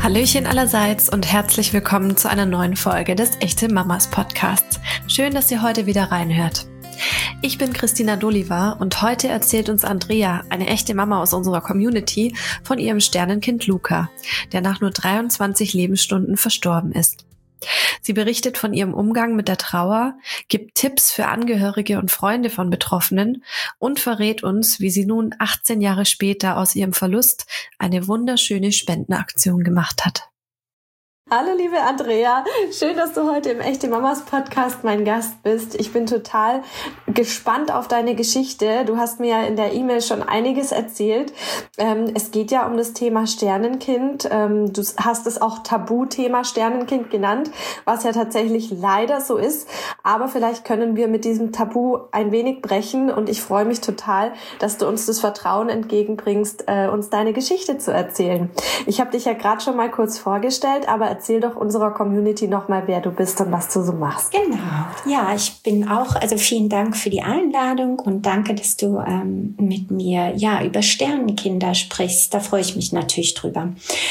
Hallöchen allerseits und herzlich willkommen zu einer neuen Folge des Echte Mamas Podcasts. Schön, dass ihr heute wieder reinhört. Ich bin Christina Doliva und heute erzählt uns Andrea, eine echte Mama aus unserer Community, von ihrem Sternenkind Luca, der nach nur 23 Lebensstunden verstorben ist. Sie berichtet von ihrem Umgang mit der Trauer, gibt Tipps für Angehörige und Freunde von Betroffenen und verrät uns, wie sie nun 18 Jahre später aus ihrem Verlust eine wunderschöne Spendenaktion gemacht hat. Hallo liebe Andrea, schön, dass du heute im Echte Mamas Podcast mein Gast bist. Ich bin total gespannt auf deine Geschichte. Du hast mir ja in der E-Mail schon einiges erzählt. Es geht ja um das Thema Sternenkind. Du hast es auch Tabuthema Sternenkind genannt, was ja tatsächlich leider so ist. Aber vielleicht können wir mit diesem Tabu ein wenig brechen und ich freue mich total, dass du uns das Vertrauen entgegenbringst, uns deine Geschichte zu erzählen. Ich habe dich ja gerade schon mal kurz vorgestellt, aber erzähl doch unserer Community nochmal, wer du bist und was du so machst. Genau. Ja, ich bin auch, also vielen Dank für die Einladung und danke, dass du mit mir über Sternenkinder sprichst. Da freue ich mich natürlich drüber.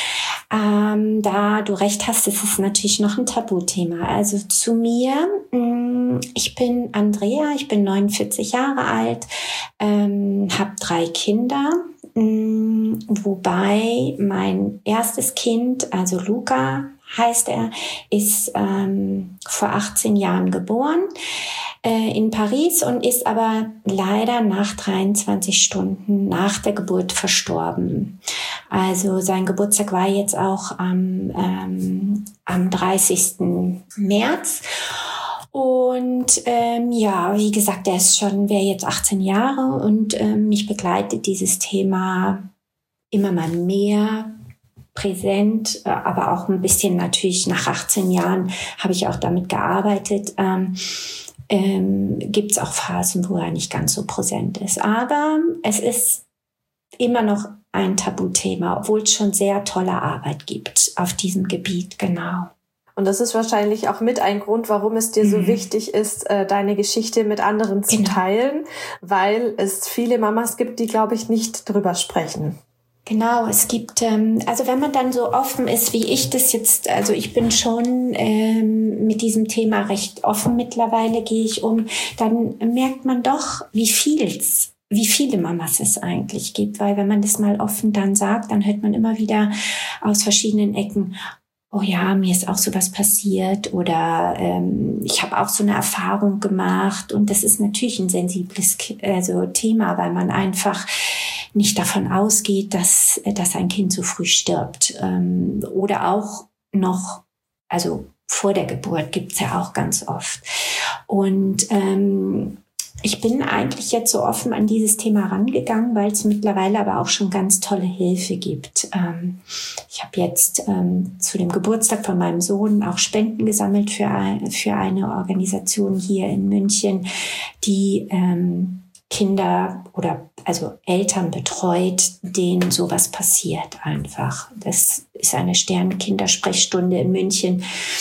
Da du recht hast, ist es natürlich noch ein Tabuthema. Also zu mir, ich bin Andrea, ich bin 49 Jahre alt, habe 3 Kinder. Wobei mein erstes Kind, also Luca heißt er, ist vor 18 Jahren geboren in Paris und ist aber leider nach 23 Stunden nach der Geburt verstorben. Also sein Geburtstag war jetzt auch am 30. März. Und wie gesagt, wäre jetzt 18 Jahre und mich begleitet dieses Thema immer mal mehr präsent, aber auch ein bisschen natürlich nach 18 Jahren habe ich auch damit gearbeitet. Gibt es auch Phasen, wo er nicht ganz so präsent ist. Aber es ist immer noch ein Tabuthema, obwohl es schon sehr tolle Arbeit gibt auf diesem Gebiet, genau. Und das ist wahrscheinlich auch mit ein Grund, warum es dir so wichtig ist, deine Geschichte mit anderen zu teilen, weil es viele Mamas gibt, die, glaube ich, nicht drüber sprechen. Genau, es gibt, also wenn man dann so offen ist, wie ich das jetzt, also ich bin schon mit diesem Thema recht offen mittlerweile, gehe ich um, dann merkt man doch, wie viele Mamas es eigentlich gibt, weil wenn man das mal offen dann sagt, dann hört man immer wieder aus verschiedenen Ecken, oh ja, mir ist auch sowas passiert oder ich habe auch so eine Erfahrung gemacht und das ist natürlich ein sensibles Thema, weil man einfach nicht davon ausgeht, dass ein Kind so früh stirbt oder auch noch, also vor der Geburt gibt's ja auch ganz oft. Und ich bin eigentlich jetzt so offen an dieses Thema rangegangen, weil es mittlerweile aber auch schon ganz tolle Hilfe gibt. Ich habe jetzt zu dem Geburtstag von meinem Sohn auch Spenden gesammelt für eine Organisation hier in München, die Kinder oder also Eltern betreut, denen sowas passiert einfach. Das ist eine Sternenkindersprechstunde in München.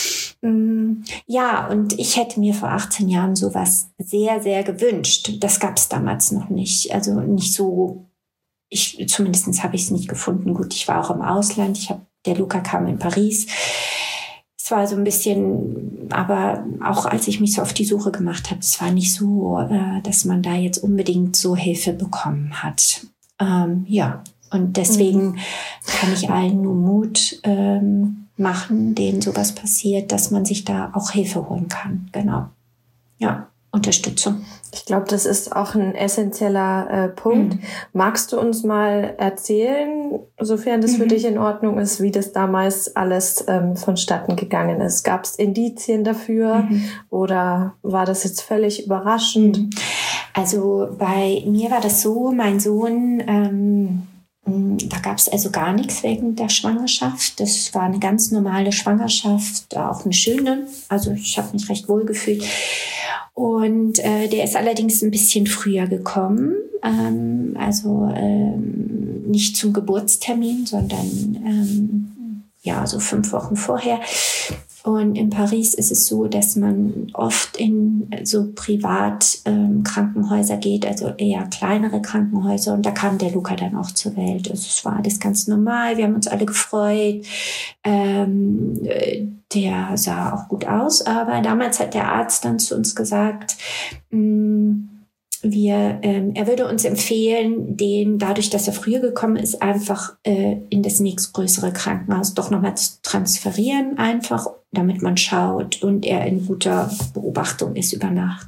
Ja, und ich hätte mir vor 18 Jahren sowas sehr, sehr gewünscht. Das gab es damals noch nicht. Also nicht so, zumindest habe ich es nicht gefunden. Gut, ich war auch im Ausland. Der Luca kam in Paris. Es war so ein bisschen, aber auch als ich mich so auf die Suche gemacht habe, es war nicht so, dass man da jetzt unbedingt so Hilfe bekommen hat. Und deswegen kann ich allen nur Mut machen, denen sowas passiert, dass man sich da auch Hilfe holen kann. Genau. Ja, Unterstützung. Ich glaube, das ist auch ein essentieller Punkt. Magst du uns mal erzählen, sofern das für dich in Ordnung ist, wie das damals alles vonstatten gegangen ist? Gab es Indizien dafür oder war das jetzt völlig überraschend? Also bei mir war das so, mein Sohn, da gab es also gar nichts wegen der Schwangerschaft. Das war eine ganz normale Schwangerschaft, auch eine schöne. Also ich habe mich recht wohl gefühlt. Und der ist allerdings ein bisschen früher gekommen. Nicht zum Geburtstermin, sondern so 5 Wochen vorher. Und in Paris ist es so, dass man oft in so Privatkrankenhäuser geht, also eher kleinere Krankenhäuser. Und da kam der Luca dann auch zur Welt. Also es war alles ganz normal. Wir haben uns alle gefreut. Der sah auch gut aus. Aber damals hat der Arzt dann zu uns gesagt, er würde uns empfehlen, den, dadurch, dass er früher gekommen ist, einfach in das nächstgrößere Krankenhaus doch nochmal zu transferieren, einfach, damit man schaut und er in guter Beobachtung ist über Nacht.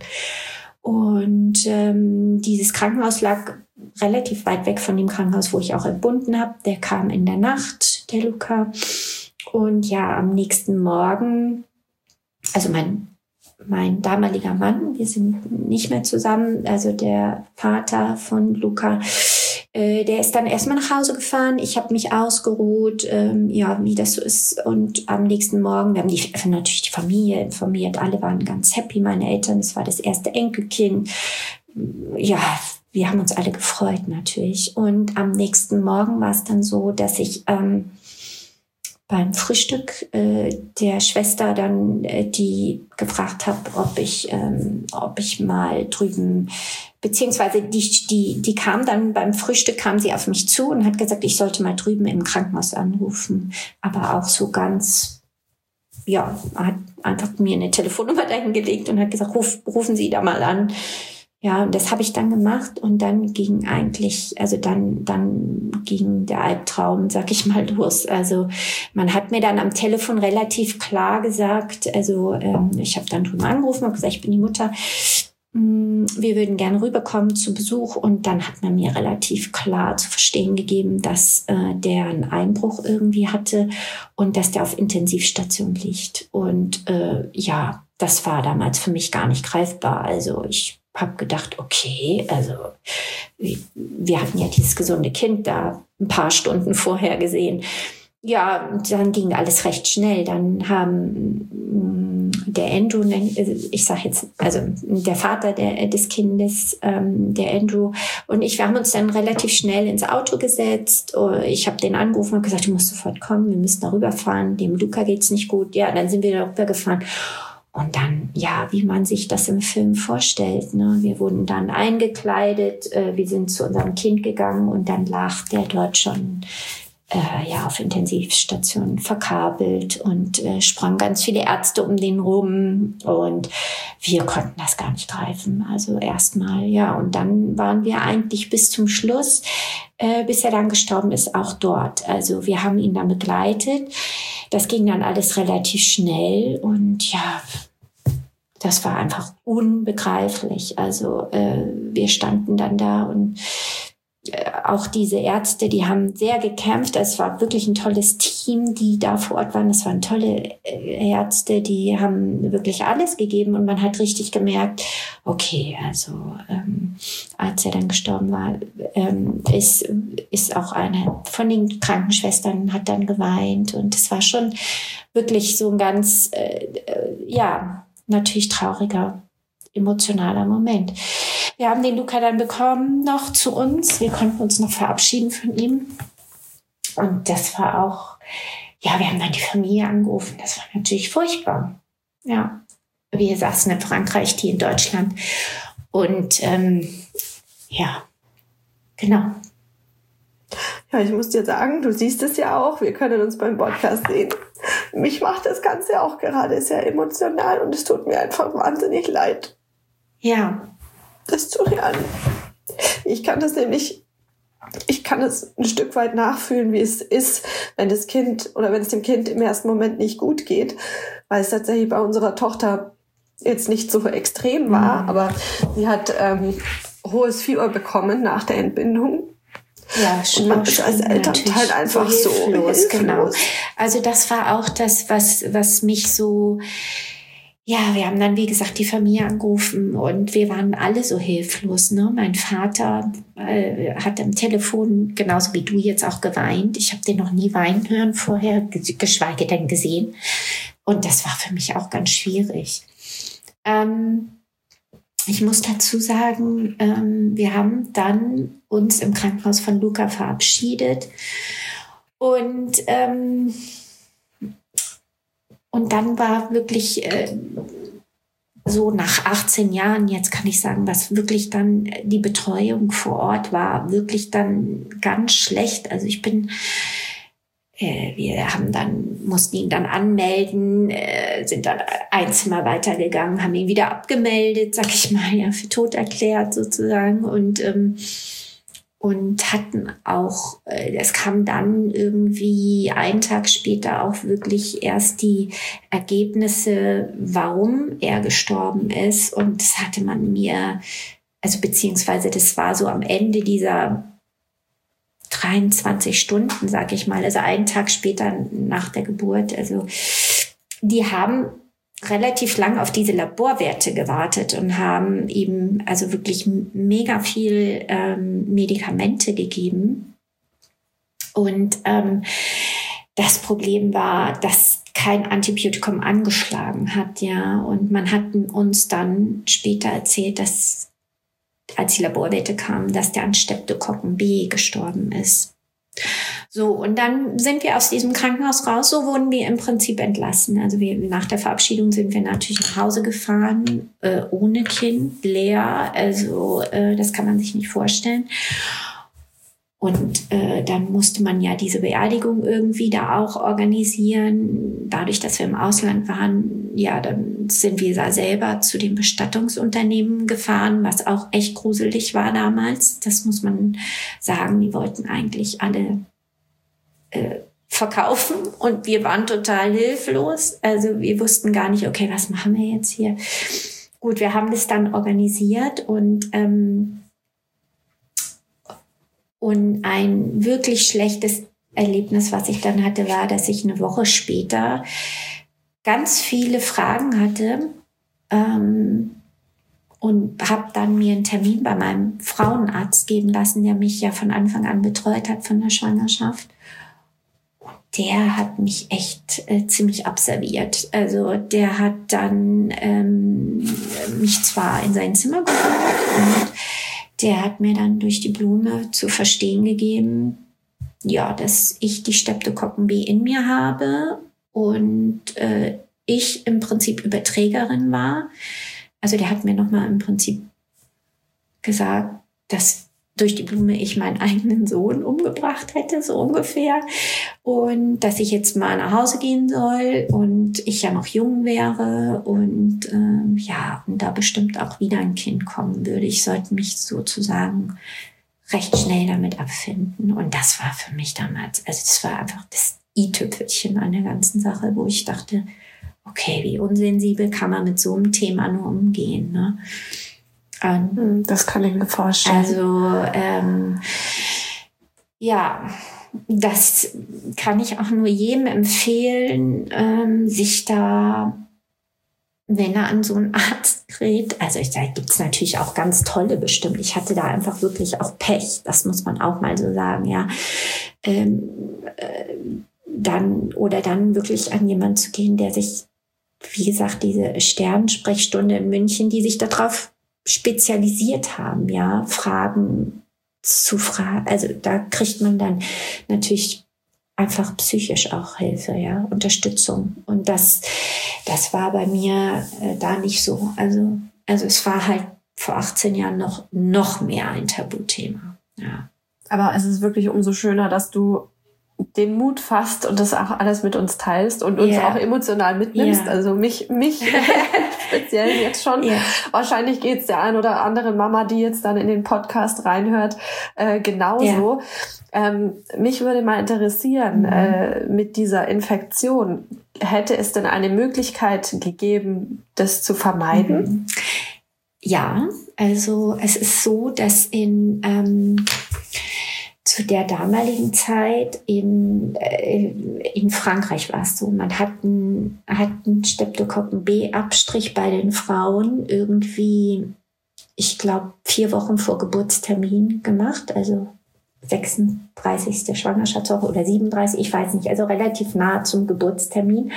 Und dieses Krankenhaus lag relativ weit weg von dem Krankenhaus, wo ich auch entbunden habe. Der kam in der Nacht, der Luca. Und ja, am nächsten Morgen, also mein damaliger Mann, wir sind nicht mehr zusammen, also der Vater von Luca, der ist dann erstmal nach Hause gefahren. Ich habe mich ausgeruht, wie das so ist. Und am nächsten Morgen, wir haben natürlich die Familie informiert, alle waren ganz happy, meine Eltern, es war das erste Enkelkind. Ja, wir haben uns alle gefreut natürlich. Und am nächsten Morgen war es dann so, dass ich beim Frühstück der Schwester dann die gefragt habe, ob ich mal drüben, beziehungsweise die kam dann beim Frühstück, kam sie auf mich zu und hat gesagt, ich sollte mal drüben im Krankenhaus anrufen. Aber auch so ganz, ja, hat einfach mir eine Telefonnummer dahin gelegt und hat gesagt, rufen Sie da mal an. Ja, und das habe ich dann gemacht und dann ging eigentlich, also dann ging der Albtraum, sag ich mal, los. Also man hat mir dann am Telefon relativ klar gesagt, also ich habe dann drüben angerufen und gesagt, ich bin die Mutter, wir würden gerne rüberkommen zu Besuch, und dann hat man mir relativ klar zu verstehen gegeben, dass der einen Einbruch irgendwie hatte und dass der auf Intensivstation liegt. Und ja, das war damals für mich gar nicht greifbar. Also ich habe gedacht, okay, also wir hatten ja dieses gesunde Kind da ein paar Stunden vorher gesehen. Ja, dann ging alles recht schnell. Dann haben der Andrew, ich sage jetzt, also der Vater des Kindes, der Andrew und ich, wir haben uns dann relativ schnell ins Auto gesetzt. Ich habe den angerufen und gesagt, du musst sofort kommen, wir müssen darüber fahren, dem Luca geht's nicht gut. Ja, dann sind wir darüber gefahren. Und dann, ja, wie man sich das im Film vorstellt, ne? Wir wurden dann eingekleidet, wir sind zu unserem Kind gegangen und dann lag der dort schon auf Intensivstationen verkabelt und sprangen ganz viele Ärzte um den rum und wir konnten das gar nicht greifen. Also erstmal, ja, und dann waren wir eigentlich bis zum Schluss, bis er dann gestorben ist, auch dort. Also wir haben ihn dann begleitet. Das ging dann alles relativ schnell und ja, das war einfach unbegreiflich. Also wir standen dann da und auch diese Ärzte, die haben sehr gekämpft. Es war wirklich ein tolles Team, die da vor Ort waren. Es waren tolle Ärzte, die haben wirklich alles gegeben. Und man hat richtig gemerkt, okay, also als er dann gestorben war, ist auch eine von den Krankenschwestern hat dann geweint. Und es war schon wirklich so ein ganz, natürlich trauriger, emotionaler Moment. Wir haben den Luca dann bekommen noch zu uns. Wir konnten uns noch verabschieden von ihm. Und das war auch, ja, wir haben dann die Familie angerufen. Das war natürlich furchtbar. Ja, wir saßen in Frankreich, die in Deutschland. Und ja, genau. Ja, ich muss dir sagen, du siehst es ja auch. Wir können uns beim Podcast sehen. Mich macht das Ganze auch gerade sehr emotional und es tut mir einfach wahnsinnig leid. Ja. Das zu hören. Ich kann das ein Stück weit nachfühlen, wie es ist, wenn es dem Kind im ersten Moment nicht gut geht, weil es tatsächlich bei unserer Tochter jetzt nicht so extrem war, aber sie hat hohes Fieber bekommen nach der Entbindung. Ja, und man ist als Elternteil einfach so hilflos. Genau. Also das war auch das, was mich so. Ja, wir haben dann, wie gesagt, die Familie angerufen und wir waren alle so hilflos. Ne? Mein Vater hat am Telefon, genauso wie du jetzt auch, geweint. Ich habe den noch nie weinen hören vorher, geschweige denn gesehen. Und das war für mich auch ganz schwierig. Ich muss dazu sagen, wir haben dann uns im Krankenhaus von Luca verabschiedet. Und Und dann war wirklich so nach 18 Jahren, jetzt kann ich sagen, was wirklich dann die Betreuung vor Ort war, wirklich dann ganz schlecht. Also wir mussten ihn dann anmelden, sind dann ein Zimmer weitergegangen, haben ihn wieder abgemeldet, sag ich mal, ja, für tot erklärt sozusagen und hatten auch, es kam dann irgendwie einen Tag später auch wirklich erst die Ergebnisse, warum er gestorben ist, und das hatte man mir, also beziehungsweise das war so am Ende dieser 23 Stunden, sag ich mal, also einen Tag später nach der Geburt. Also die haben relativ lang auf diese Laborwerte gewartet und haben ihm also wirklich mega viel Medikamente gegeben. Und das Problem war, dass kein Antibiotikum angeschlagen hat, ja. Und man hat uns dann später erzählt, dass als die Laborwerte kamen, dass der an Streptokokken B gestorben ist. So, und dann sind wir aus diesem Krankenhaus raus, so wurden wir im Prinzip entlassen. Also nach der Verabschiedung sind wir natürlich nach Hause gefahren, ohne Kind, leer, also das kann man sich nicht vorstellen. Und dann musste man ja diese Beerdigung irgendwie da auch organisieren. Dadurch, dass wir im Ausland waren, ja, dann sind wir da selber zu dem Bestattungsunternehmen gefahren, was auch echt gruselig war damals. Das muss man sagen. Die wollten eigentlich alle verkaufen und wir waren total hilflos. Also wir wussten gar nicht, okay, was machen wir jetzt hier? Gut, wir haben das dann organisiert und ein wirklich schlechtes Erlebnis, was ich dann hatte, war, dass ich eine Woche später ganz viele Fragen hatte und habe dann mir einen Termin bei meinem Frauenarzt geben lassen, der mich ja von Anfang an betreut hat von der Schwangerschaft. Der hat mich echt ziemlich abserviert. Also der hat dann mich zwar in sein Zimmer geführt und der hat mir dann durch die Blume zu verstehen gegeben, ja, dass ich die Streptokokken B in mir habe und ich im Prinzip Überträgerin war. Also der hat mir nochmal im Prinzip gesagt, dass durch die Blume ich meinen eigenen Sohn umgebracht hätte, so ungefähr. Und dass ich jetzt mal nach Hause gehen soll und ich ja noch jung wäre und und da bestimmt auch wieder ein Kind kommen würde. Ich sollte mich sozusagen recht schnell damit abfinden. Und das war für mich damals, also das war einfach das i-Tüpfelchen an der ganzen Sache, wo ich dachte, okay, wie unsensibel kann man mit so einem Thema nur umgehen, ne? Das kann ich mir vorstellen. Also, das kann ich auch nur jedem empfehlen, sich da, wenn er an so einen Arzt gerät, also da gibt es natürlich auch ganz tolle bestimmt. Ich hatte da einfach wirklich auch Pech, das muss man auch mal so sagen, ja. Dann wirklich an jemanden zu gehen, der sich, wie gesagt, diese Sternensprechstunde in München, die sich darauf spezialisiert haben, ja, Fragen zu fragen. Also da kriegt man dann natürlich einfach psychisch auch Hilfe, ja, Unterstützung. Und das war bei mir da nicht so. Also es war halt vor 18 Jahren noch mehr ein Tabuthema. Ja. Aber es ist wirklich umso schöner, dass du den Mut fasst und das auch alles mit uns teilst und uns auch emotional mitnimmst. Yeah. Also mich speziell jetzt schon. Yeah. Wahrscheinlich geht's der ein oder anderen Mama, die jetzt dann in den Podcast reinhört, genauso. Yeah. Mich würde mal interessieren, mit dieser Infektion, hätte es denn eine Möglichkeit gegeben, das zu vermeiden? Ja, also es ist so, dass zu der damaligen Zeit in Frankreich war es so, man hat einen Streptokokken B-Abstrich bei den Frauen irgendwie, ich glaube, 4 Wochen vor Geburtstermin gemacht, also 36. Schwangerschaftswoche oder 37, ich weiß nicht, also relativ nah zum Geburtstermin.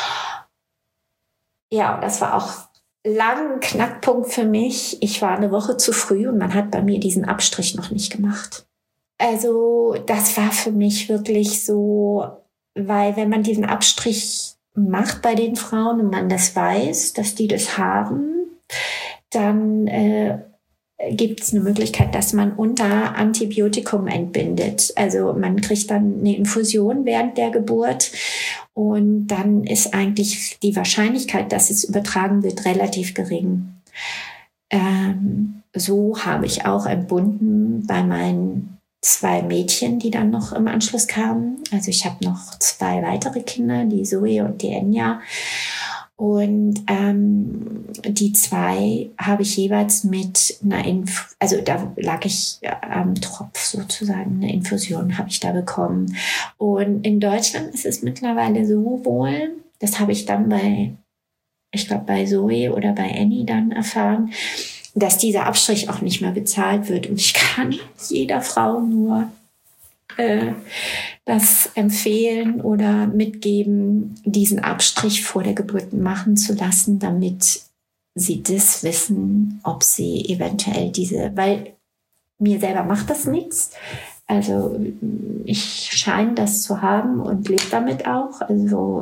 Ja, und das war auch lang ein Knackpunkt für mich. Ich war eine Woche zu früh und man hat bei mir diesen Abstrich noch nicht gemacht. Also das war für mich wirklich so, weil wenn man diesen Abstrich macht bei den Frauen und man das weiß, dass die das haben, dann gibt es eine Möglichkeit, dass man unter Antibiotikum entbindet. Also man kriegt dann eine Infusion während der Geburt und dann ist eigentlich die Wahrscheinlichkeit, dass es übertragen wird, relativ gering. So habe ich auch entbunden bei meinen 2 Mädchen, die dann noch im Anschluss kamen. Also ich habe noch 2 weitere Kinder, die Zoe und die Enya. Und die 2 habe ich jeweils mit einer also da lag ich am Tropf sozusagen, eine Infusion habe ich da bekommen. Und in Deutschland ist es mittlerweile so wohl, das habe ich dann bei Zoe oder bei Annie dann erfahren, dass dieser Abstrich auch nicht mehr bezahlt wird. Und ich kann jeder Frau nur das empfehlen oder mitgeben, diesen Abstrich vor der Geburt machen zu lassen, damit sie das wissen, ob sie eventuell weil mir selber macht das nichts. Also ich scheine das zu haben und lebe damit auch. Also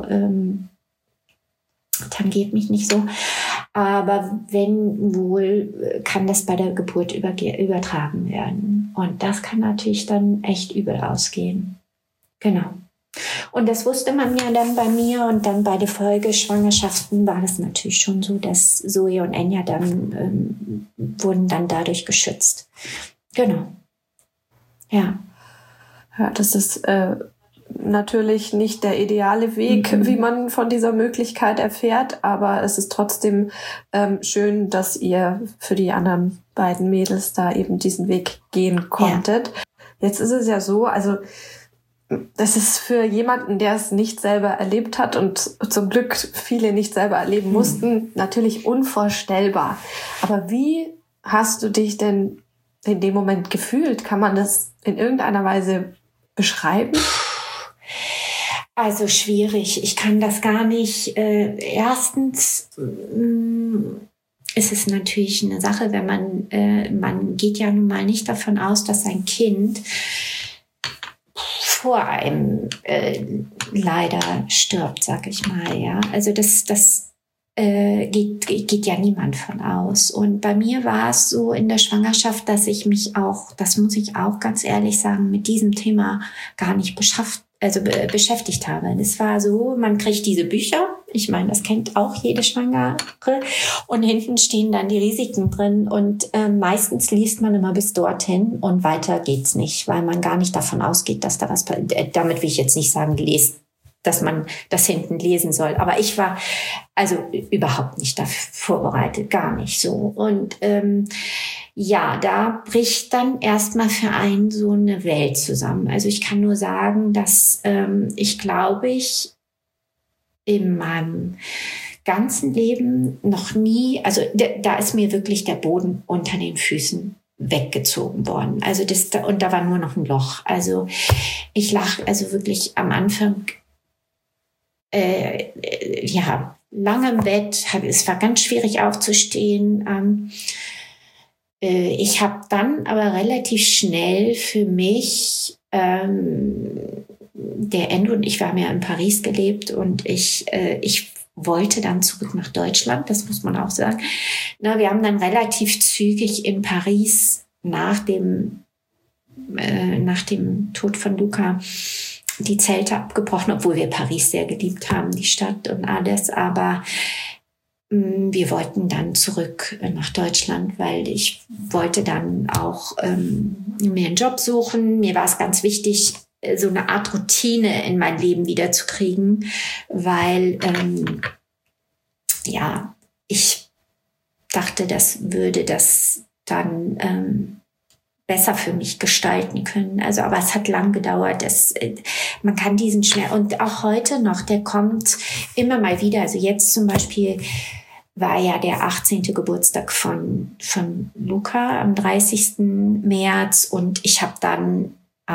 tangiert mich nicht so. Aber wenn wohl, kann das bei der Geburt übertragen werden. Und das kann natürlich dann echt übel ausgehen. Genau. Und das wusste man ja dann bei mir. Und dann bei den Folgeschwangerschaften war das natürlich schon so, dass Zoe und Enya dann wurden dann dadurch geschützt. Genau. Ja. Ja, das ist natürlich nicht der ideale Weg, wie man von dieser Möglichkeit erfährt, aber es ist trotzdem schön, dass ihr für die anderen beiden Mädels da eben diesen Weg gehen konntet. Ja. Jetzt ist es ja so, also das ist für jemanden, der es nicht selber erlebt hat und zum Glück viele nicht selber erleben mussten, natürlich unvorstellbar. Aber wie hast du dich denn in dem Moment gefühlt? Kann man das in irgendeiner Weise beschreiben? Also schwierig. Ich kann das gar nicht. Erstens ist es natürlich eine Sache, wenn man geht ja nun mal nicht davon aus, dass sein Kind vor einem leider stirbt, sag ich mal. Ja, also das geht ja niemand von aus. Und bei mir war es so in der Schwangerschaft, dass ich mich auch, das muss ich auch ganz ehrlich sagen, mit diesem Thema gar nicht beschäftigt habe. Das war so, man kriegt diese Bücher, ich meine, das kennt auch jede Schwangere, und hinten stehen dann die Risiken drin und meistens liest man immer bis dorthin und weiter geht's nicht, weil man gar nicht davon ausgeht, dass da was passiert. Damit will ich jetzt nicht sagen, dass man das hinten lesen soll. Aber ich war also überhaupt nicht dafür vorbereitet, gar nicht so. Und ja, da bricht dann erstmal für einen so eine Welt zusammen. Also ich kann nur sagen, dass ich glaube, ich in meinem ganzen Leben noch nie, also da ist mir wirklich der Boden unter den Füßen weggezogen worden. Also und da war nur noch ein Loch. Also ich lag also wirklich am Anfang lange im Bett. Es war ganz schwierig aufzustehen. Ich habe dann aber relativ schnell für mich, der Endo und ich, wir haben ja in Paris gelebt und ich wollte dann zurück nach Deutschland, das muss man auch sagen. Wir haben dann relativ zügig in Paris nach dem Tod von Luca die Zelte abgebrochen, obwohl wir Paris sehr geliebt haben, die Stadt und alles. Aber wir wollten dann zurück nach Deutschland, weil ich wollte dann auch mir einen Job suchen. Mir war es ganz wichtig, so eine Art Routine in mein Leben wiederzukriegen, weil ich dachte, das würde das dann besser für mich gestalten können. Also, aber es hat lang gedauert. Man kann diesen Schmerz, und auch heute noch, der kommt immer mal wieder. Also jetzt zum Beispiel war ja der 18. Geburtstag von Luca am 30. März und ich habe dann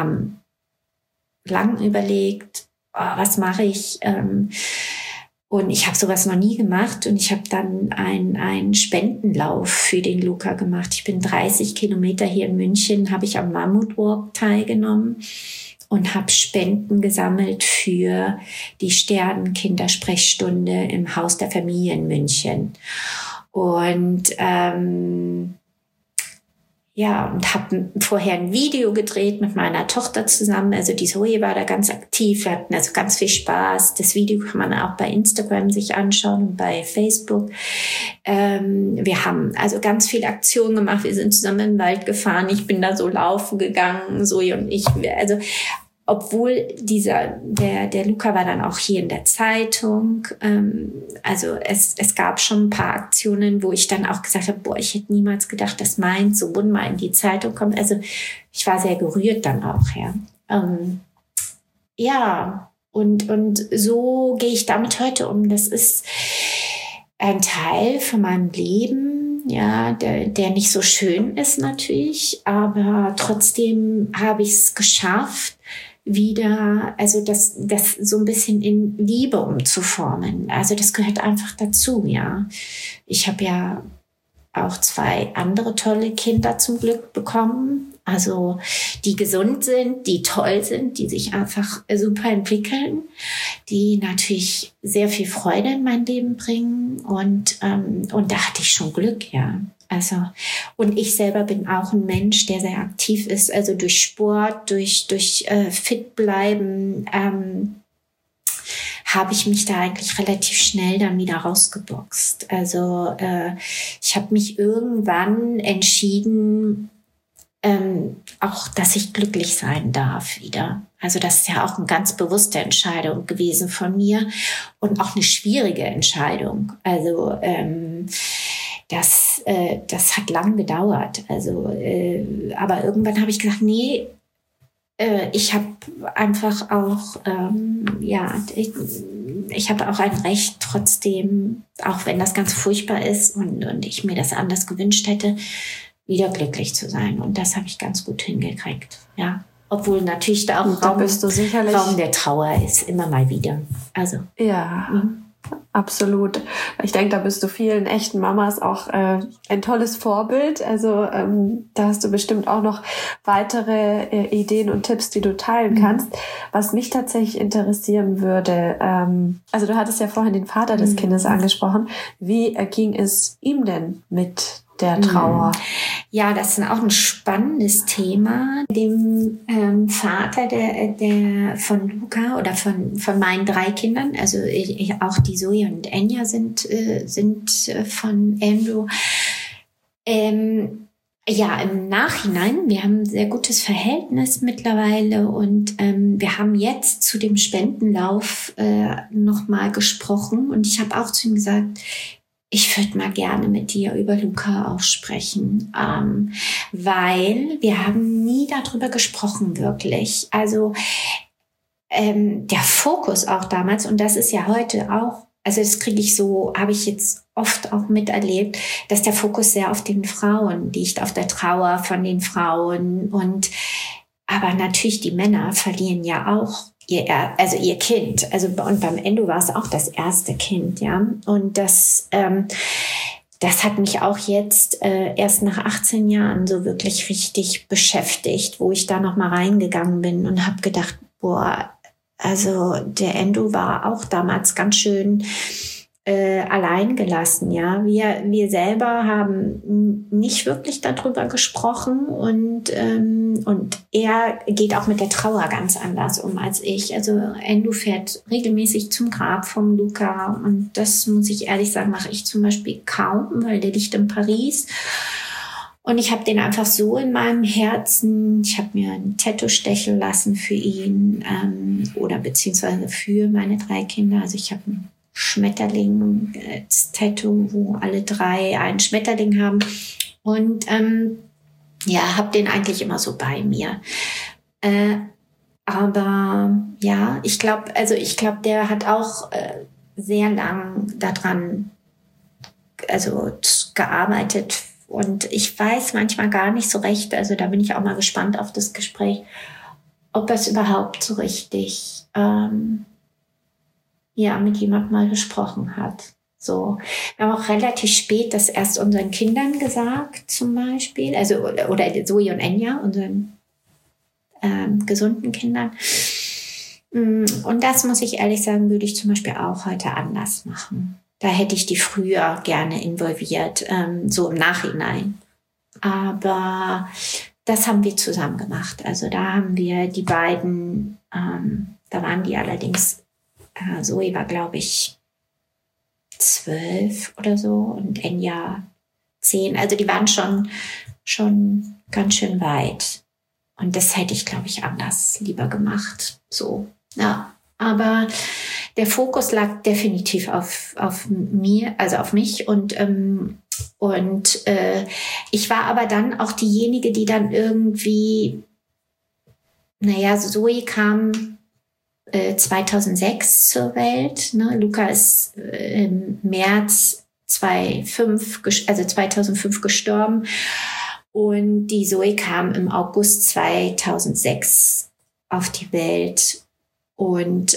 lang überlegt, was mache ich? Und ich habe sowas noch nie gemacht und ich habe dann einen Spendenlauf für den Luca gemacht. Ich bin 30 Kilometer hier in München, habe ich am Mammut Walk teilgenommen und habe Spenden gesammelt für die Sternenkindersprechstunde im Haus der Familie in München. Und und habe vorher ein Video gedreht mit meiner Tochter zusammen. Also die Zoe war da ganz aktiv. Wir hatten also ganz viel Spaß. Das Video kann man auch bei Instagram sich anschauen und bei Facebook. Wir haben also ganz viele Aktionen gemacht. Wir sind zusammen in den Wald gefahren. Ich bin da so laufen gegangen, Zoe und ich. Also obwohl der Luca war dann auch hier in der Zeitung. Also es gab schon ein paar Aktionen, wo ich dann auch gesagt habe, ich hätte niemals gedacht, dass mein Sohn mal in die Zeitung kommt. Also ich war sehr gerührt dann auch, und so gehe ich damit heute um. Das ist ein Teil von meinem Leben, der nicht so schön ist natürlich, aber trotzdem habe ich es geschafft, wieder, also das so ein bisschen in Liebe umzuformen. Also das gehört einfach dazu, Ich habe ja auch 2 andere tolle Kinder zum Glück bekommen, also die gesund sind, die toll sind, die sich einfach super entwickeln, die natürlich sehr viel Freude in mein Leben bringen und da hatte ich schon Glück, Also, und ich selber bin auch ein Mensch, der sehr aktiv ist, also durch Sport, durch fit bleiben, habe ich mich da eigentlich relativ schnell dann wieder rausgeboxt. Also, ich habe mich irgendwann entschieden, auch, dass ich glücklich sein darf wieder. Also das ist ja auch eine ganz bewusste Entscheidung gewesen von mir und auch eine schwierige Entscheidung. Also, das hat lang gedauert. Also, aber irgendwann habe ich gesagt, nee, ich habe einfach auch, ich habe auch ein Recht trotzdem, auch wenn das ganz furchtbar ist und ich mir das anders gewünscht hätte, wieder glücklich zu sein. Und das habe ich ganz gut hingekriegt, Obwohl natürlich da auch Raum der Trauer ist, immer mal wieder. Also. Ja. Absolut. Ich denke, da bist du vielen echten Mamas auch ein tolles Vorbild. Also da hast du bestimmt auch noch weitere Ideen und Tipps, die du teilen kannst. Was mich tatsächlich interessieren würde, also du hattest ja vorhin den Vater des Kindes angesprochen. Wie ging es ihm denn mit der Trauer? Ja, das ist auch ein spannendes Thema. Dem Vater der von Luca oder von meinen 3 Kindern, also auch die Zoe und Enya sind von Andrew. Im Nachhinein, wir haben ein sehr gutes Verhältnis mittlerweile und wir haben jetzt zu dem Spendenlauf nochmal gesprochen und ich habe auch zu ihm gesagt, ich würde mal gerne mit dir über Luca auch sprechen, weil wir haben nie darüber gesprochen, wirklich. Also der Fokus auch damals, und das ist ja heute auch, also das habe ich jetzt oft auch miterlebt, dass der Fokus sehr auf den Frauen liegt, auf der Trauer von den Frauen. Aber natürlich die Männer verlieren ja auch ihr Kind. Also, und beim Endo war es auch das erste Kind, Und das hat mich auch jetzt erst nach 18 Jahren so wirklich richtig beschäftigt, wo ich da nochmal reingegangen bin und habe gedacht, also der Endo war auch damals ganz schön allein gelassen, Wir selber haben nicht wirklich darüber gesprochen und er geht auch mit der Trauer ganz anders um als ich. Also Endo fährt regelmäßig zum Grab vom Luca und das, muss ich ehrlich sagen, mache ich zum Beispiel kaum, weil der liegt in Paris. Und ich habe den einfach so in meinem Herzen, ich habe mir ein Tattoo stechen lassen für ihn oder beziehungsweise für meine 3 Kinder. Also ich habe ein Schmetterling, das Tattoo, wo alle 3 einen Schmetterling haben. Und habe den eigentlich immer so bei mir. Aber ich glaube, der hat auch sehr lang daran gearbeitet. Und ich weiß manchmal gar nicht so recht, also da bin ich auch mal gespannt auf das Gespräch, ob er es überhaupt so richtig mit jemandem mal gesprochen hat. So. Wir haben auch relativ spät das erst unseren Kindern gesagt, zum Beispiel, also oder Zoe und Enya, gesunden Kindern. Und das, muss ich ehrlich sagen, würde ich zum Beispiel auch heute anders machen. Da hätte ich die früher gerne involviert, so im Nachhinein. Aber das haben wir zusammen gemacht. Also da haben wir die beiden, da waren die allerdings, Zoe war, glaube ich, 12 oder so und Enya 10. Also die waren schon ganz schön weit. Und das hätte ich, glaube ich, anders lieber gemacht. So, ja. Aber der Fokus lag definitiv auf mir, also auf mich. Und ich war aber dann auch diejenige, die dann irgendwie, Zoe kam 2006 zur Welt. Ne? Luca ist im März 2005 gestorben. Und die Zoe kam im August 2006 auf die Welt. Und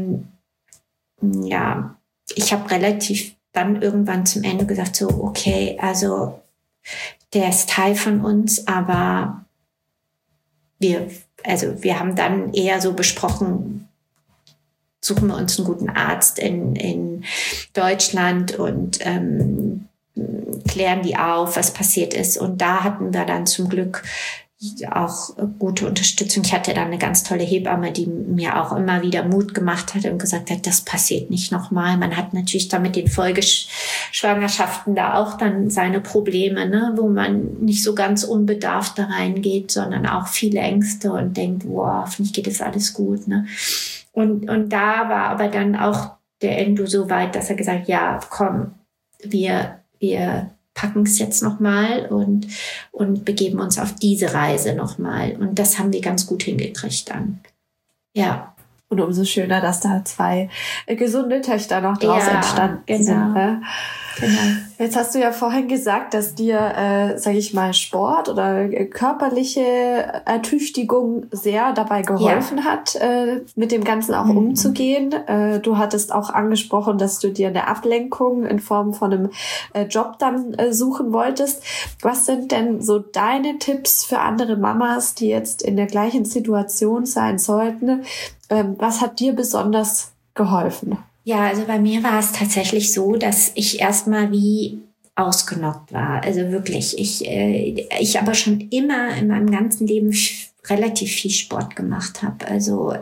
ich habe relativ dann irgendwann zum Ende gesagt, so, okay, also der ist Teil von uns, aber wir haben dann eher so besprochen, suchen wir uns einen guten Arzt in Deutschland und klären die auf, was passiert ist. Und da hatten wir dann zum Glück auch gute Unterstützung. Ich hatte dann eine ganz tolle Hebamme, die mir auch immer wieder Mut gemacht hat und gesagt hat, das passiert nicht nochmal. Man hat natürlich dann mit den Folgeschwangerschaften da auch dann seine Probleme, ne, wo man nicht so ganz unbedarft da reingeht, sondern auch viele Ängste und denkt, wow, hoffentlich geht das alles gut. Ne? Und da war aber dann auch der Endo so weit, dass er gesagt hat, ja, komm, wir packen es jetzt nochmal und begeben uns auf diese Reise nochmal. Und das haben wir ganz gut hingekriegt dann. Ja. Und umso schöner, dass da 2 gesunde Töchter noch draus entstanden sind. Ne? Genau. Jetzt hast du ja vorhin gesagt, dass dir, sage ich mal, Sport oder körperliche Ertüchtigung sehr dabei geholfen hat, mit dem Ganzen auch umzugehen. Du hattest auch angesprochen, dass du dir eine Ablenkung in Form von einem Job dann suchen wolltest. Was sind denn so deine Tipps für andere Mamas, die jetzt in der gleichen Situation sein sollten? Was hat dir besonders geholfen? Ja, also bei mir war es tatsächlich so, dass ich erstmal wie ausgenockt war. Also wirklich, ich aber schon immer in meinem ganzen Leben relativ viel Sport gemacht habe. Also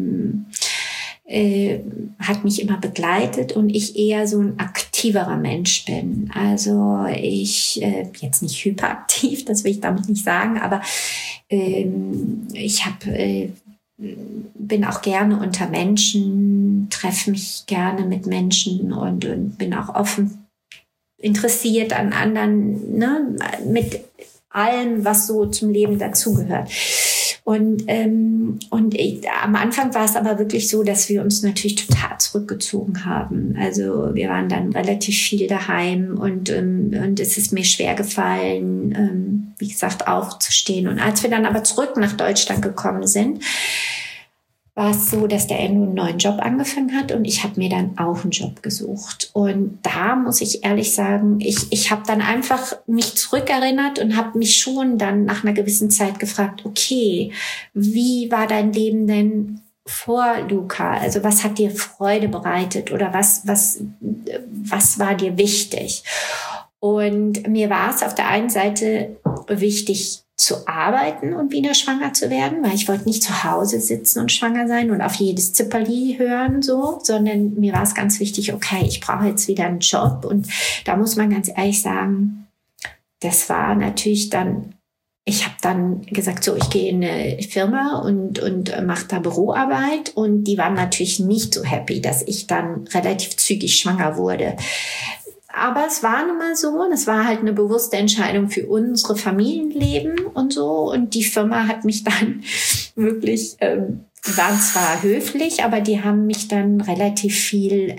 hat mich immer begleitet und ich eher so ein aktiverer Mensch bin. Also ich, jetzt nicht hyperaktiv, das will ich damit nicht sagen, aber ich bin auch gerne unter Menschen, treffe mich gerne mit Menschen und bin auch offen interessiert an anderen, ne, mit allem, was so zum Leben dazugehört. Und am Anfang war es aber wirklich so, dass wir uns natürlich total zurückgezogen haben. Also wir waren dann relativ viel daheim und es ist mir schwer gefallen, wie gesagt, aufzustehen. Und als wir dann aber zurück nach Deutschland gekommen sind, war es so, dass der Endo einen neuen Job angefangen hat und ich habe mir dann auch einen Job gesucht. Und da muss ich ehrlich sagen, ich habe dann einfach mich zurückerinnert und habe mich schon dann nach einer gewissen Zeit gefragt, okay, wie war dein Leben denn vor Luca? Also was hat dir Freude bereitet oder was war dir wichtig? Und mir war es auf der einen Seite wichtig, zu arbeiten und wieder schwanger zu werden, weil ich wollte nicht zu Hause sitzen und schwanger sein und auf jedes Zipperli hören, so, sondern mir war es ganz wichtig, okay, ich brauche jetzt wieder einen Job. Und da muss man ganz ehrlich sagen, das war natürlich dann, ich habe dann gesagt, so, ich gehe in eine Firma und mache da Büroarbeit und die waren natürlich nicht so happy, dass ich dann relativ zügig schwanger wurde. Aber es war nun mal so, und es war halt eine bewusste Entscheidung für unsere Familienleben und so. Und die Firma hat mich dann wirklich, waren zwar höflich, aber die haben mich dann relativ viel,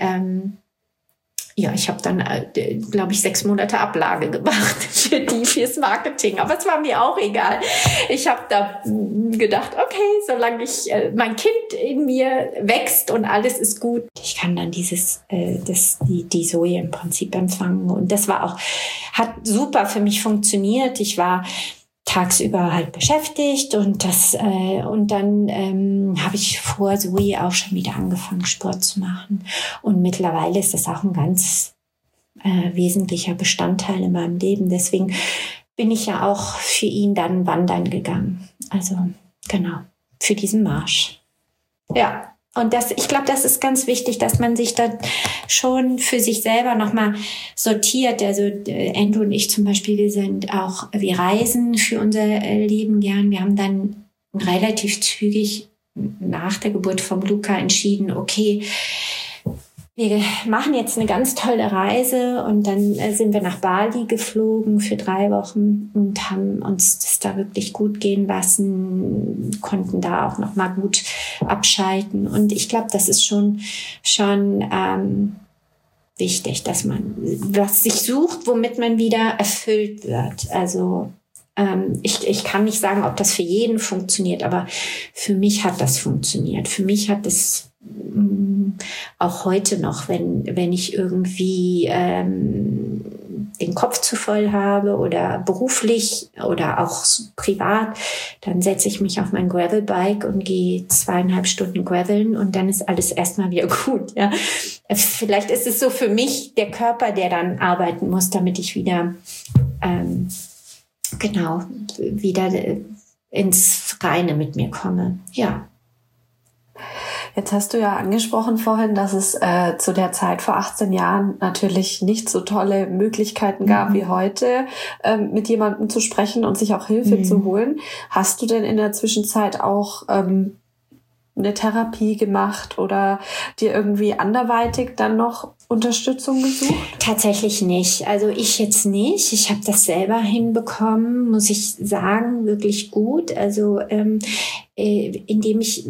ich habe dann, glaube ich, 6 Monate Ablage gemacht fürs Marketing. Aber es war mir auch egal. Ich habe da gedacht, okay, solange mein Kind in mir wächst und alles ist gut, ich kann dann die Zoe im Prinzip empfangen. Und das hat super für mich funktioniert. Ich war tagsüber halt beschäftigt und dann habe ich vor Zoe auch schon wieder angefangen, Sport zu machen. Und mittlerweile ist das auch ein ganz wesentlicher Bestandteil in meinem Leben. Deswegen bin ich ja auch für ihn dann wandern gegangen. Also genau, für diesen Marsch. Ja. Und ich glaube, das ist ganz wichtig, dass man sich da schon für sich selber nochmal sortiert. Also Andrew und ich zum Beispiel, wir reisen für unser Leben gern. Wir haben dann relativ zügig nach der Geburt vom Luca entschieden, okay, wir machen jetzt eine ganz tolle Reise und dann sind wir nach Bali geflogen für 3 Wochen und haben uns das da wirklich gut gehen lassen, konnten da auch noch mal gut abschalten. Und ich glaube, das ist schon wichtig, dass man was sich sucht, womit man wieder erfüllt wird. Also ich kann nicht sagen, ob das für jeden funktioniert, aber für mich hat das funktioniert. Für mich hat es auch heute noch, wenn ich irgendwie den Kopf zu voll habe oder beruflich oder auch privat, dann setze ich mich auf mein Gravelbike und gehe 2,5 Stunden graveln und dann ist alles erstmal wieder gut. Ja. Vielleicht ist es so für mich der Körper, der dann arbeiten muss, damit ich wieder wieder ins Reine mit mir komme. Ja. Jetzt hast du ja angesprochen vorhin, dass es zu der Zeit vor 18 Jahren natürlich nicht so tolle Möglichkeiten gab wie heute, mit jemandem zu sprechen und sich auch Hilfe zu holen. Hast du denn in der Zwischenzeit auch eine Therapie gemacht oder dir irgendwie anderweitig dann noch Unterstützung gesucht? Tatsächlich nicht. Also ich jetzt nicht. Ich habe das selber hinbekommen, muss ich sagen, wirklich gut. Also indem ich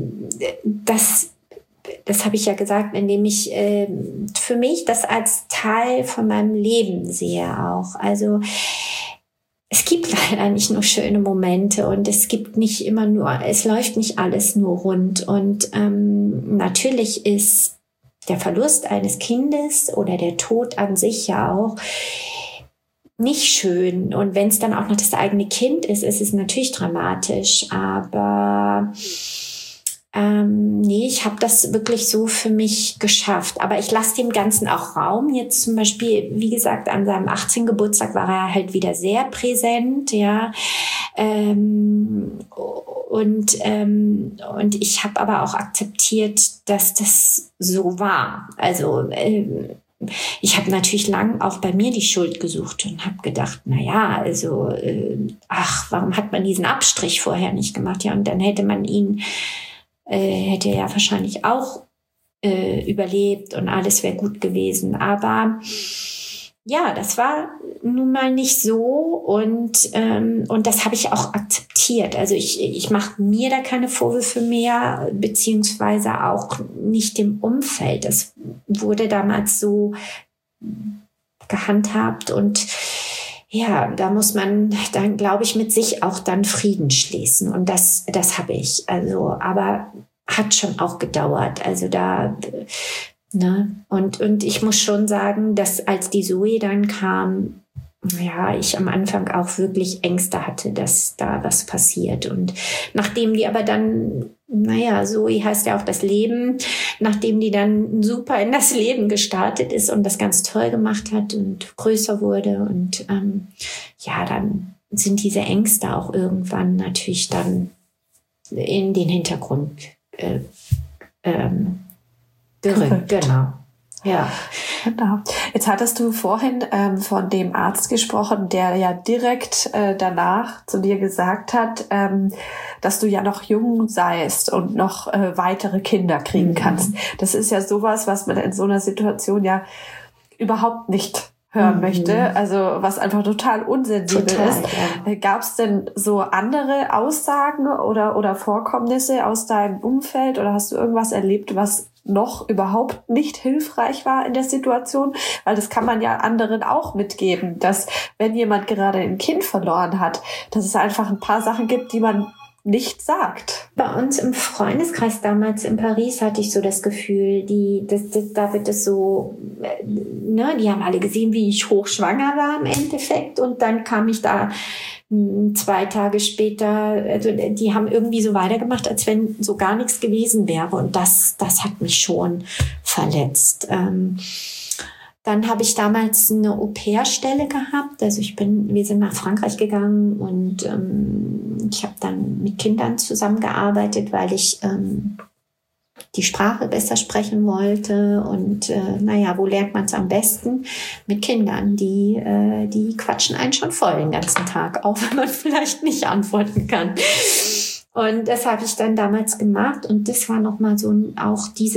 das habe ich ja gesagt, indem ich für mich das als Teil von meinem Leben sehe auch. Also es gibt leider nicht nur schöne Momente und es läuft nicht alles nur rund. Und natürlich ist der Verlust eines Kindes oder der Tod an sich ja auch nicht schön. Und wenn es dann auch noch das eigene Kind ist es natürlich dramatisch. Aber nee, ich habe das wirklich so für mich geschafft. Aber ich lasse dem Ganzen auch Raum. Jetzt zum Beispiel, wie gesagt, an seinem 18. Geburtstag war er halt wieder sehr präsent, ja. Und ich habe aber auch akzeptiert, dass das so war. Also ich habe natürlich lang auch bei mir die Schuld gesucht und habe gedacht, warum hat man diesen Abstrich vorher nicht gemacht? Ja, und dann hätte er wahrscheinlich auch überlebt und alles wäre gut gewesen. Aber ja, das war nun mal nicht so und das habe ich auch akzeptiert. Also ich mache mir da keine Vorwürfe mehr, beziehungsweise auch nicht dem Umfeld. Das wurde damals so gehandhabt und ja, da muss man dann, glaube ich, mit sich auch dann Frieden schließen. Und das habe ich. Also, aber hat schon auch gedauert. Also und ich muss schon sagen, dass als die Zoe dann kam, ja, ich am Anfang auch wirklich Ängste hatte, dass da was passiert. Und nachdem die aber dann, Zoe heißt ja auch das Leben, nachdem die dann super in das Leben gestartet ist und das ganz toll gemacht hat und größer wurde und dann sind diese Ängste auch irgendwann natürlich dann in den Hintergrund gerückt. Genau. Ja. Genau. Jetzt hattest du vorhin von dem Arzt gesprochen, der ja direkt danach zu dir gesagt hat, dass du ja noch jung seist und noch weitere Kinder kriegen kannst. Das ist ja sowas, was man in so einer Situation ja überhaupt nicht hören möchte, also was einfach total unsensibel ist. Ja. Gab es denn so andere Aussagen oder Vorkommnisse aus deinem Umfeld oder hast du irgendwas erlebt, was noch überhaupt nicht hilfreich war in der Situation? Weil das kann man ja anderen auch mitgeben, dass wenn jemand gerade ein Kind verloren hat, dass es einfach ein paar Sachen gibt, die man nicht sagt. Bei uns im Freundeskreis damals in Paris hatte ich so das Gefühl, da wird es so, die haben alle gesehen, wie ich hochschwanger war im Endeffekt und dann kam ich da 2 Tage später, also die haben irgendwie so weitergemacht, als wenn so gar nichts gewesen wäre. Und das hat mich schon verletzt. Dann habe ich damals eine Au-pair-Stelle gehabt. Also wir sind nach Frankreich gegangen und ich habe dann mit Kindern zusammengearbeitet, weil ich die Sprache besser sprechen wollte. Und wo lernt man es am besten? Mit Kindern, die quatschen einen schon voll den ganzen Tag, auch wenn man vielleicht nicht antworten kann. Und das habe ich dann damals gemacht und das war nochmal so auch diese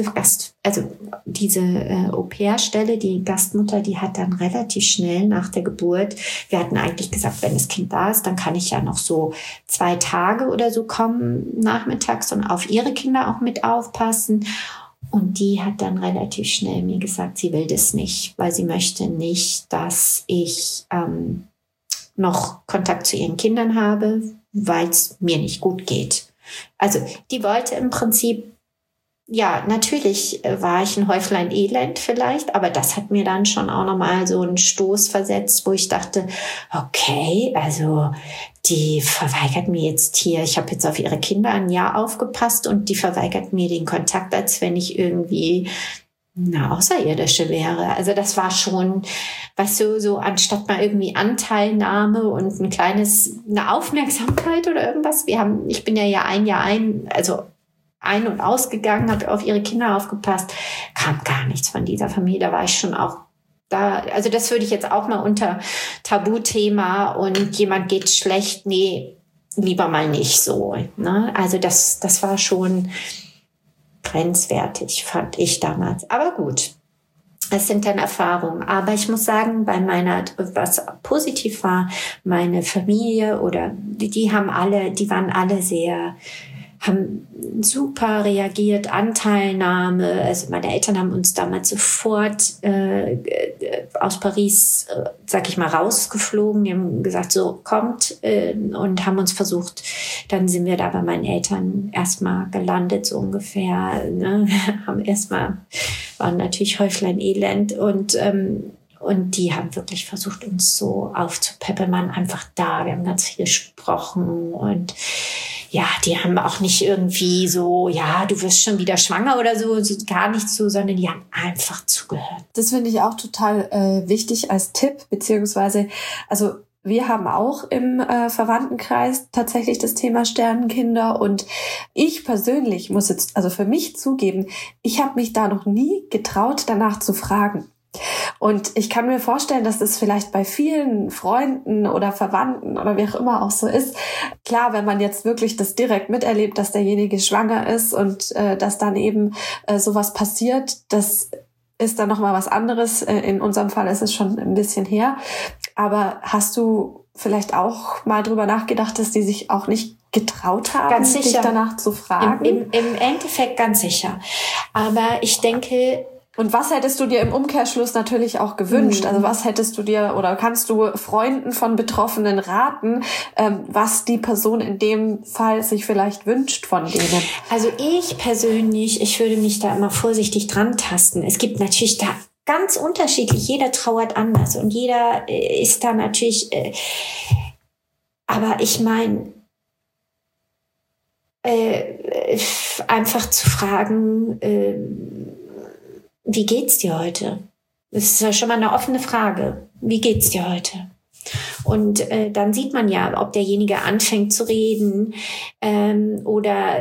Au-pair-Stelle, die Gastmutter, die hat dann relativ schnell nach der Geburt, wir hatten eigentlich gesagt, wenn das Kind da ist, dann kann ich ja noch so 2 Tage oder so kommen nachmittags und auf ihre Kinder auch mit aufpassen. Und die hat dann relativ schnell mir gesagt, sie will das nicht, weil sie möchte nicht, dass ich noch Kontakt zu ihren Kindern habe, weil es mir nicht gut geht. Also die wollte im Prinzip, ja, natürlich war ich ein Häuflein Elend vielleicht, aber das hat mir dann schon auch nochmal so einen Stoß versetzt, wo ich dachte, okay, also die verweigert mir jetzt hier, ich habe jetzt auf ihre Kinder ein Jahr aufgepasst und die verweigert mir den Kontakt, als wenn ich irgendwie Außerirdische wäre. Also das war schon, weißt du, so anstatt mal irgendwie Anteilnahme und eine Aufmerksamkeit oder irgendwas. Ich bin ja ein Jahr ein und ausgegangen, habe auf ihre Kinder aufgepasst, kam gar nichts von dieser Familie. Da war ich schon auch da. Also das würde ich jetzt auch mal unter Tabuthema und jemand geht schlecht. Nee, lieber mal nicht so. Ne? Also das war schon grenzwertig, fand ich damals. Aber gut, es sind dann Erfahrungen. Aber ich muss sagen, was positiv war, meine Familie oder haben super reagiert, Anteilnahme. Also meine Eltern haben uns damals sofort aus Paris, sag ich mal, rausgeflogen. Die haben gesagt, so kommt und haben uns versucht. Dann sind wir da bei meinen Eltern erstmal gelandet, so ungefähr. Ne? Waren natürlich Häuflein Elend und die haben wirklich versucht, uns so aufzupäppeln. Wir waren einfach da, wir haben ganz viel gesprochen und ja, die haben auch nicht irgendwie so, ja, du wirst schon wieder schwanger oder so, gar nicht so, sondern die haben einfach zugehört. Das finde ich auch total wichtig als Tipp, beziehungsweise, also wir haben auch im Verwandtenkreis tatsächlich das Thema Sternenkinder und ich persönlich muss jetzt also für mich zugeben, ich habe mich da noch nie getraut, danach zu fragen. Und ich kann mir vorstellen, dass das vielleicht bei vielen Freunden oder Verwandten oder wie auch immer auch so ist. Klar, wenn man jetzt wirklich das direkt miterlebt, dass derjenige schwanger ist und dass dann eben sowas passiert, das ist dann nochmal was anderes. In unserem Fall ist es schon ein bisschen her. Aber hast du vielleicht auch mal drüber nachgedacht, dass die sich auch nicht getraut haben, dich danach zu fragen? Im Endeffekt ganz sicher. Aber ich denke... Und was hättest du dir im Umkehrschluss natürlich auch gewünscht? Also was hättest du dir oder kannst du Freunden von Betroffenen raten, was die Person in dem Fall sich vielleicht wünscht von denen? Also ich persönlich, ich würde mich da immer vorsichtig dran tasten. Es gibt natürlich da ganz unterschiedlich, jeder trauert anders und jeder ist da natürlich, aber ich meine, einfach zu fragen, wie geht's dir heute? Das ist ja schon mal eine offene Frage. Wie geht's dir heute? Und dann sieht man ja, ob derjenige anfängt zu reden oder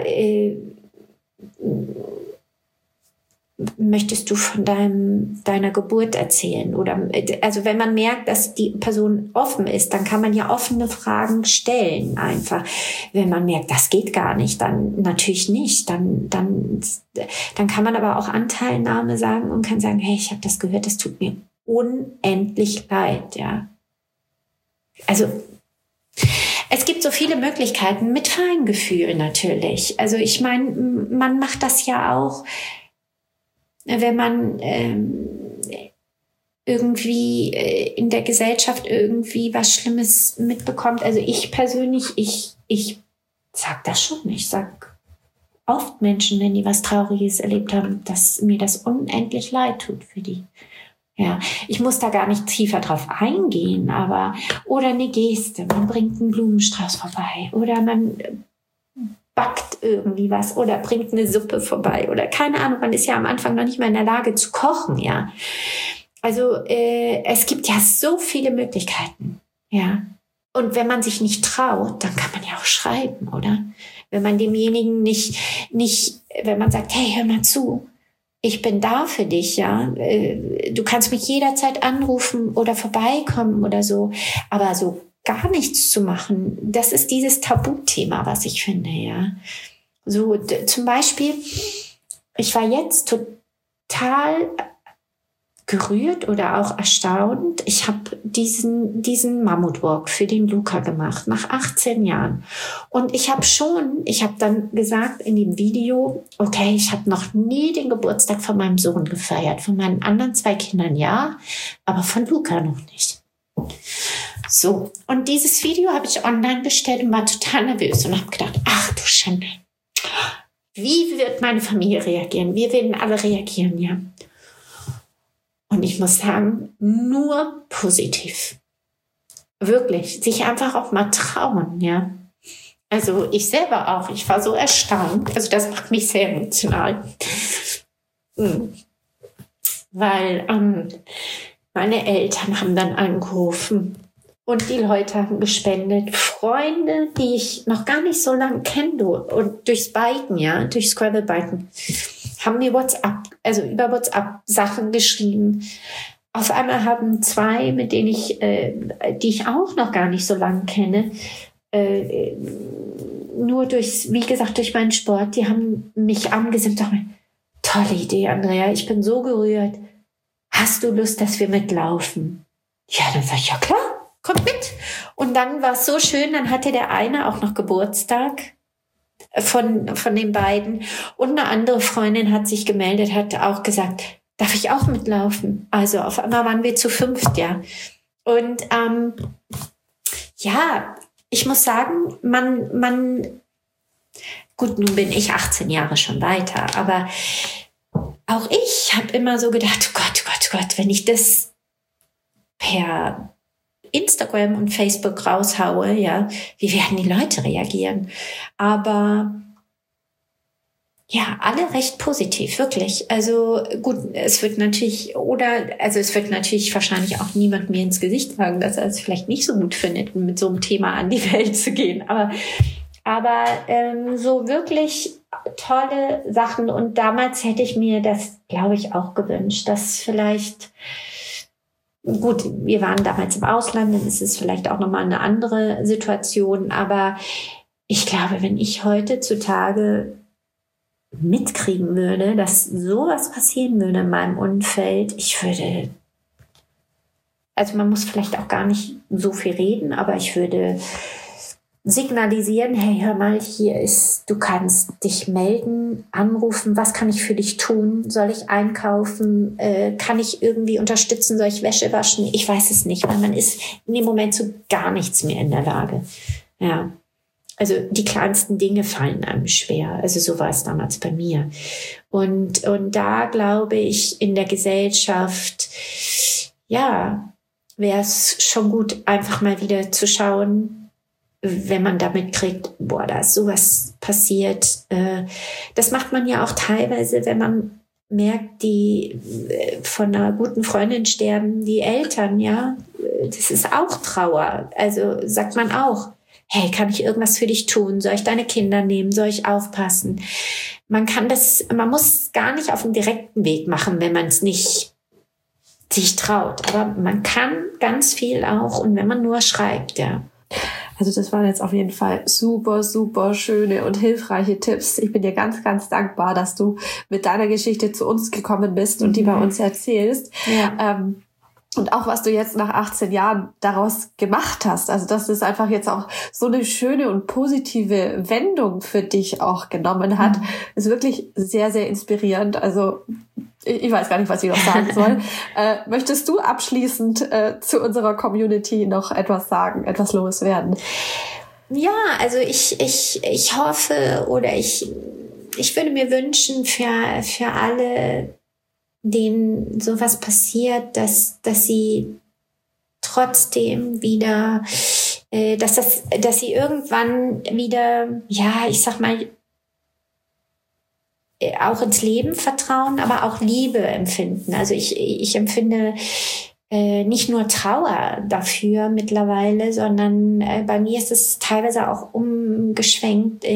möchtest du von deiner Geburt erzählen? Oder also wenn man merkt, dass die Person offen ist, dann kann man ja offene Fragen stellen einfach. Wenn man merkt, das geht gar nicht, dann natürlich nicht. Dann kann man aber auch Anteilnahme sagen und kann sagen, hey, ich habe das gehört, das tut mir unendlich leid, ja. Also es gibt so viele Möglichkeiten mit Feingefühl natürlich. Also ich meine, man macht das ja auch, wenn man irgendwie in der Gesellschaft irgendwie was Schlimmes mitbekommt. Also ich persönlich, ich sag das schon. Ich sag oft Menschen, wenn die was Trauriges erlebt haben, dass mir das unendlich leid tut für die. Ja, ich muss da gar nicht tiefer drauf eingehen, aber, oder eine Geste, man bringt einen Blumenstrauß vorbei oder man backt irgendwie was oder bringt eine Suppe vorbei oder keine Ahnung, man ist ja am Anfang noch nicht mal in der Lage zu kochen, ja. Also es gibt ja so viele Möglichkeiten, ja. Und wenn man sich nicht traut, dann kann man ja auch schreiben, oder? Wenn man demjenigen nicht, wenn man sagt, hey, hör mal zu, ich bin da für dich, ja. Du kannst mich jederzeit anrufen oder vorbeikommen oder so. Aber so gar nichts zu machen, das ist dieses Tabuthema, was ich finde, ja. So zum Beispiel, ich war jetzt total gerührt oder auch erstaunt. Ich habe diesen Mammutwalk für den Luca gemacht, nach 18 Jahren. Und ich habe dann gesagt in dem Video, okay, ich habe noch nie den Geburtstag von meinem Sohn gefeiert, von meinen anderen 2 Kindern ja, aber von Luca noch nicht. So, und dieses Video habe ich online bestellt und war total nervös und habe gedacht, ach du Schande, wie wird meine Familie reagieren? Wir werden alle reagieren, ja. Und ich muss sagen, nur positiv. Wirklich, sich einfach auch mal trauen, ja. Also ich selber auch, ich war so erstaunt. Also das macht mich sehr emotional. Weil meine Eltern haben dann angerufen und die Leute haben gespendet. Freunde, die ich noch gar nicht so lange kenne und durchs Biken, ja, durchs Scrabble-Biken, haben mir über WhatsApp Sachen geschrieben. Auf einmal haben 2, mit denen die ich auch noch gar nicht so lange kenne, nur durch meinen Sport, die haben mich angesehen. Tolle Idee, Andrea, ich bin so gerührt. Hast du Lust, dass wir mitlaufen? Ja, dann sag ich, ja klar, kommt mit. Und dann war es so schön, dann hatte der eine auch noch Geburtstag von den beiden. Und eine andere Freundin hat sich gemeldet, hat auch gesagt, darf ich auch mitlaufen? Also auf einmal waren wir zu 5, ja. Und ja, ich muss sagen, gut, nun bin ich 18 Jahre schon weiter, aber auch ich habe immer so gedacht, oh Gott, wenn ich das per Instagram und Facebook raushaue, ja, wie werden die Leute reagieren? Aber ja, alle recht positiv, wirklich. Also gut, es wird natürlich wahrscheinlich auch niemand mir ins Gesicht sagen, dass er es vielleicht nicht so gut findet, mit so einem Thema an die Welt zu gehen. Aber so wirklich tolle Sachen. Und damals hätte ich mir das, glaube ich, auch gewünscht, dass vielleicht, gut, wir waren damals im Ausland, dann ist es vielleicht auch nochmal eine andere Situation. Aber ich glaube, wenn ich heutzutage mitkriegen würde, dass sowas passieren würde in meinem Umfeld, also man muss vielleicht auch gar nicht so viel reden, aber ich würde signalisieren, hey, hör mal, du kannst dich melden, anrufen, was kann ich für dich tun? Soll ich einkaufen? Kann ich irgendwie unterstützen? Soll ich Wäsche waschen? Ich weiß es nicht, weil man ist in dem Moment zu gar nichts mehr in der Lage. Ja. Also die kleinsten Dinge fallen einem schwer. Also so war es damals bei mir. Und da glaube ich, in der Gesellschaft, ja, wäre es schon gut, einfach mal wieder zu schauen, wenn man damit kriegt, da ist sowas passiert. Das macht man ja auch teilweise, wenn man merkt, die von einer guten Freundin sterben, die Eltern, ja. Das ist auch Trauer. Also sagt man auch, hey, kann ich irgendwas für dich tun? Soll ich deine Kinder nehmen? Soll ich aufpassen? Man muss gar nicht auf dem direkten Weg machen, wenn man es nicht sich traut. Aber man kann ganz viel auch, und wenn man nur schreibt, ja. Also das waren jetzt auf jeden Fall super, super schöne und hilfreiche Tipps. Ich bin dir ganz, ganz dankbar, dass du mit deiner Geschichte zu uns gekommen bist und die bei uns erzählst. Ja. Und auch, was du jetzt nach 18 Jahren daraus gemacht hast. Also, dass es einfach jetzt auch so eine schöne und positive Wendung für dich auch genommen hat, ist wirklich sehr, sehr inspirierend. Also, ich weiß gar nicht, was ich noch sagen soll. Möchtest du abschließend zu unserer Community noch etwas sagen, etwas loswerden? Ja, also ich hoffe, oder ich würde mir wünschen für alle denen sowas passiert, dass sie trotzdem wieder, dass sie irgendwann wieder, ja, ich sag mal, auch ins Leben vertrauen, aber auch Liebe empfinden. Also ich empfinde nicht nur Trauer dafür mittlerweile, sondern bei mir ist es teilweise auch umgeschwenkt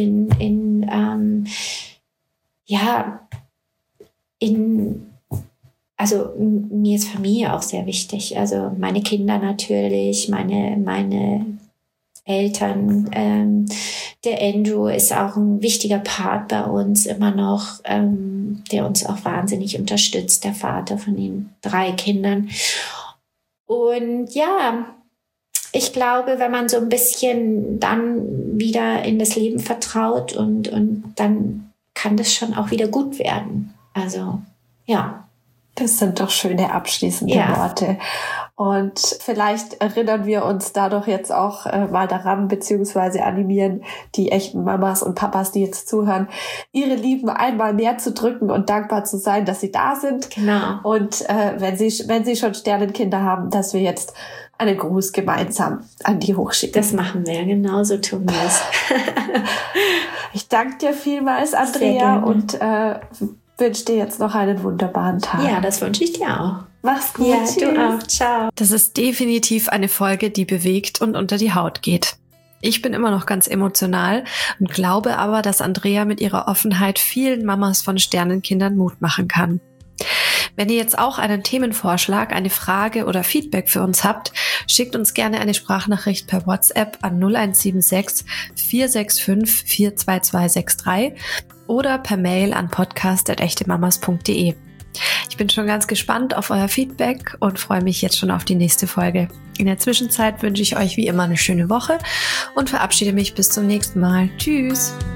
also mir ist Familie auch sehr wichtig. Also meine Kinder natürlich, meine Eltern. Der Andrew ist auch ein wichtiger Part bei uns immer noch, der uns auch wahnsinnig unterstützt, der Vater von den 3 Kindern. Und ja, ich glaube, wenn man so ein bisschen dann wieder in das Leben vertraut und dann kann das schon auch wieder gut werden. Also, ja. Das sind doch schöne abschließende Worte. Und vielleicht erinnern wir uns dadurch jetzt auch mal daran, beziehungsweise animieren die echten Mamas und Papas, die jetzt zuhören, ihre Lieben einmal mehr zu drücken und dankbar zu sein, dass sie da sind. Genau. Und wenn sie schon Sternenkinder haben, dass wir jetzt einen Gruß gemeinsam an die hochschicken. Das machen wir, genauso tun wir es. Ich danke dir vielmals, Andrea, und wünsche dir jetzt noch einen wunderbaren Tag. Ja, das wünsche ich dir auch. Mach's gut. Ja, tschüss. du auch. Ciao. Das ist definitiv eine Folge, die bewegt und unter die Haut geht. Ich bin immer noch ganz emotional und glaube aber, dass Andrea mit ihrer Offenheit vielen Mamas von Sternenkindern Mut machen kann. Wenn ihr jetzt auch einen Themenvorschlag, eine Frage oder Feedback für uns habt, schickt uns gerne eine Sprachnachricht per WhatsApp an 0176 465 42263 oder per Mail an podcast@echtemamas.de. Ich bin schon ganz gespannt auf euer Feedback und freue mich jetzt schon auf die nächste Folge. In der Zwischenzeit wünsche ich euch wie immer eine schöne Woche und verabschiede mich bis zum nächsten Mal. Tschüss!